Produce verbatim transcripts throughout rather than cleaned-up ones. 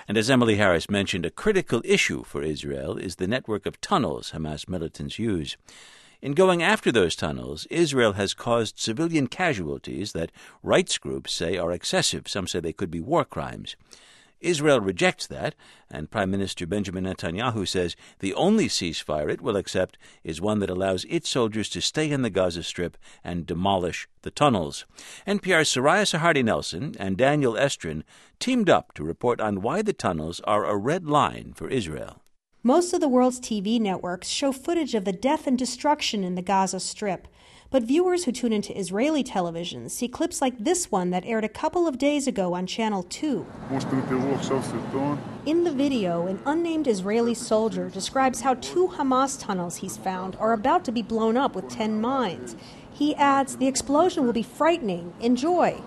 And as Emily Harris mentioned, a critical issue for Israel is the network of tunnels Hamas militants use. In going after those tunnels, Israel has caused civilian casualties that rights groups say are excessive. Some say they could be war crimes. Israel rejects that, and Prime Minister Benjamin Netanyahu says the only ceasefire it will accept is one that allows its soldiers to stay in the Gaza Strip and demolish the tunnels. N P R's Soraya Sarhadi Nelson and Daniel Estrin teamed up to report on why the tunnels are a red line for Israel. Most of the world's T V networks show footage of the death and destruction in the Gaza Strip. But viewers who tune into Israeli television see clips like this one that aired a couple of days ago on Channel two. In the video, an unnamed Israeli soldier describes how two Hamas tunnels he's found are about to be blown up with ten mines. He adds, the explosion will be frightening. Enjoy.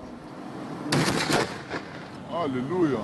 Hallelujah.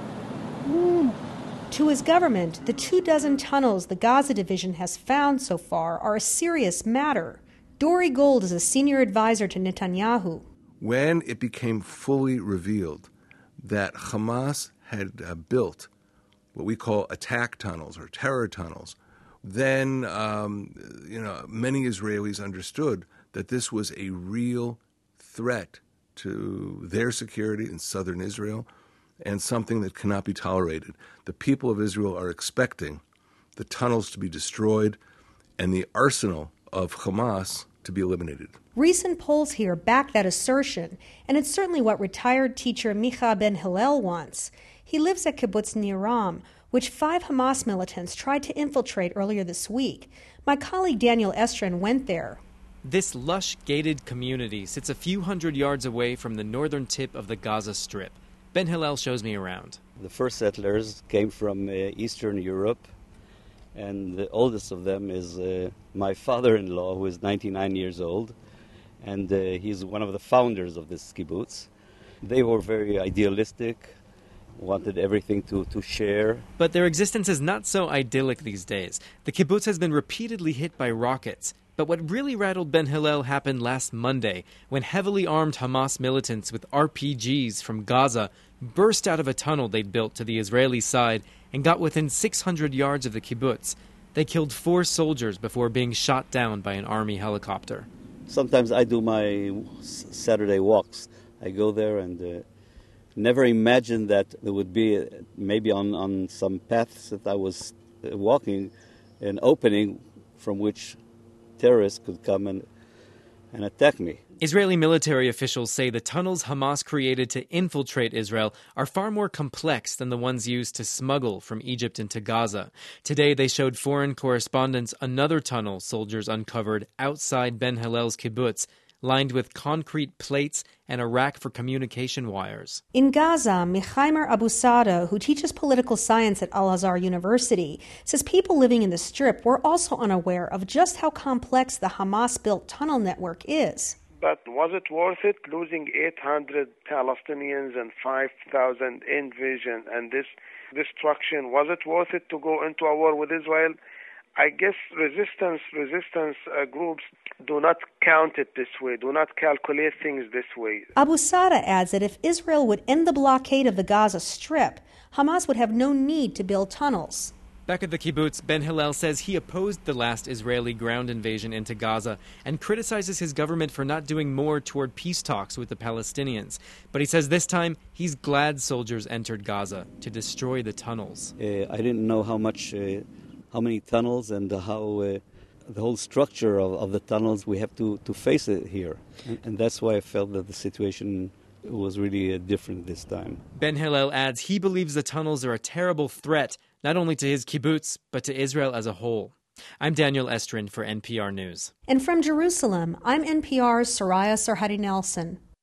To his government, the two dozen tunnels the Gaza division has found so far are a serious matter. Dori Gold is a senior advisor to Netanyahu. When it became fully revealed that Hamas had uh, built what we call attack tunnels or terror tunnels, then um, you know many Israelis understood that this was a real threat to their security in southern Israel and something that cannot be tolerated. The people of Israel are expecting the tunnels to be destroyed and the arsenal of Hamas to be eliminated. Recent polls here back that assertion, and it's certainly what retired teacher Micha Ben Hillel wants. He lives at Kibbutz Niram, which five Hamas militants tried to infiltrate earlier this week. My colleague Daniel Estrin went there. This lush, gated community sits a few hundred yards away from the northern tip of the Gaza Strip. Ben Hillel shows me around. The first settlers came from uh, Eastern Europe, and the oldest of them is uh, my father-in-law, who is ninety-nine years old, and uh, he's one of the founders of this kibbutz. They were very idealistic, wanted everything to, to share. But their existence is not so idyllic these days. The kibbutz has been repeatedly hit by rockets. But what really rattled Ben Hillel happened last Monday, when heavily armed Hamas militants with R P Gs from Gaza burst out of a tunnel they'd built to the Israeli side and got within six hundred yards of the kibbutz. They killed four soldiers before being shot down by an army helicopter. Sometimes I do my Saturday walks. I go there and uh, never imagined that there would be, uh, maybe on, on some paths that I was uh, walking, an opening from which terrorists could come and, and attack me. Israeli military officials say the tunnels Hamas created to infiltrate Israel are far more complex than the ones used to smuggle from Egypt into Gaza. Today they showed foreign correspondents another tunnel soldiers uncovered outside Ben Hillel's kibbutz, lined with concrete plates and a rack for communication wires. In Gaza, Michaimer Abu Sada, who teaches political science at Al-Azhar University, says people living in the Strip were also unaware of just how complex the Hamas-built tunnel network is. But was it worth it, losing eight hundred Palestinians and five thousand in vision and this destruction? Was it worth it to go into a war with Israel? I guess resistance resistance uh, groups do not count it this way, do not calculate things this way. Abu Sada adds that if Israel would end the blockade of the Gaza Strip, Hamas would have no need to build tunnels. Back at the kibbutz, Ben Hillel says he opposed the last Israeli ground invasion into Gaza and criticizes his government for not doing more toward peace talks with the Palestinians. But he says this time he's glad soldiers entered Gaza to destroy the tunnels. Uh, I didn't know how much... Uh, how many tunnels and how uh, the whole structure of, of the tunnels we have to, to face it here. And, and that's why I felt that the situation was really uh, different this time. Ben Hillel adds he believes the tunnels are a terrible threat, not only to his kibbutz, but to Israel as a whole. I'm Daniel Estrin for N P R News. And from Jerusalem, I'm N P R's Soraya Sarhadi Nelson.